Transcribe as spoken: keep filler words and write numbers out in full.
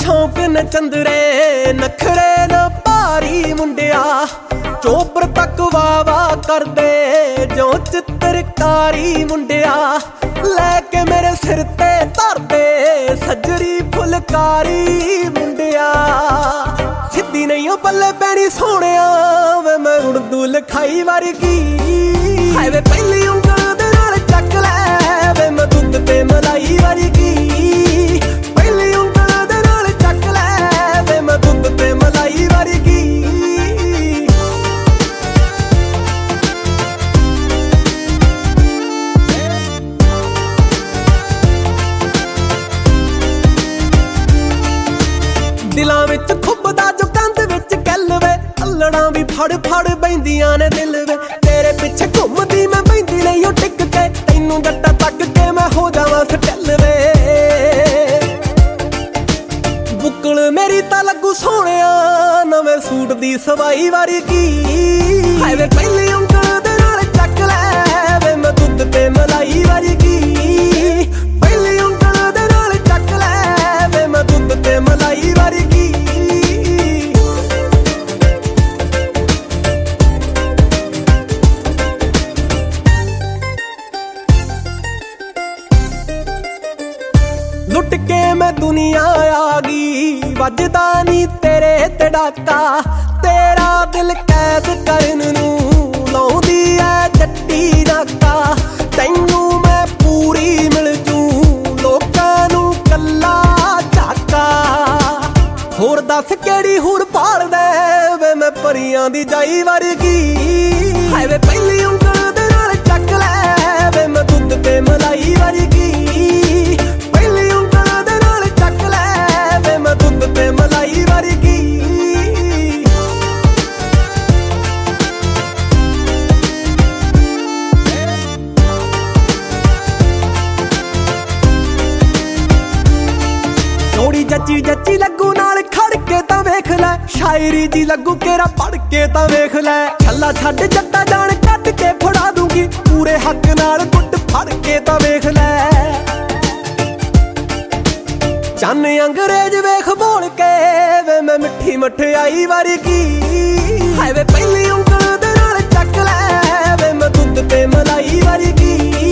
शौक न चंदरे नखरे न भारी मुंडिया चोपर तक वाह वाह कर दे जो चित्रकारी मुंडिया लैके मेरे सिर ते धर दे सजरी फुलकारी मुंडिया सिद्धी नहीं हो पल्ले पैनी सोहणिया वे मैं उर्दू लिखाई वर्गी हाय वे पहली उंगल दे नाल चक लै वे मैं दुध ते मलाई वर्गी पहली उंगल दे नाल चक लै वे मैं दुध ते मलाई वर्गी दिलां विच खुबदा जो कंध विच कल वे अल्लड़ां भी फड़ फड़ बैंदियां ने दिल वे तेरे पिछे घुमदी मैं बैंदी नहीं ओ टिक के तैनू गट्टा तक के मैं हो जावां सटल वे बुकल मेरी तां लगू सोहणिया नवें सूट दी सवाई वर्गी हाय वे पहली उंगल दे नाल चक लै वे मैं दुध ते मलाई वर्गी पहली उंगल दे नाल चक लै वे मैं दुध ते मलाई वर्गी लुट के मैं दुनिया आ गई वजदा नी तेरे ते डाका तेरा दिल कैद करन नू लाउंदी ऐ जट्टी नाका तैनू मैं पूरी मिल जू लोकां नू कल्ला झाका होर दस केड़ी हुर भाल दे वे मैं परियां दी जाई वर्गी हाय वे पहली उंगल दे नाल चक लै वे मैं दुध ते मलाई वर्गी जची जची लगू नाल खड़ के तां वेख लै शायरी जी लगू केरा पढ़ के तां वेख लै छल्ला छड्ड जट्टा जान कट के फड़ा दूंगी पूरे हक नाल गुट फड़ के तां वेख लै चन्न अंग्रेज वेख बोल के वे मैं मिठी मठियाई वर्गी हाय वे पहली उंगल दे नाल चक लै वे मैं दुध ते मलाई वर्गी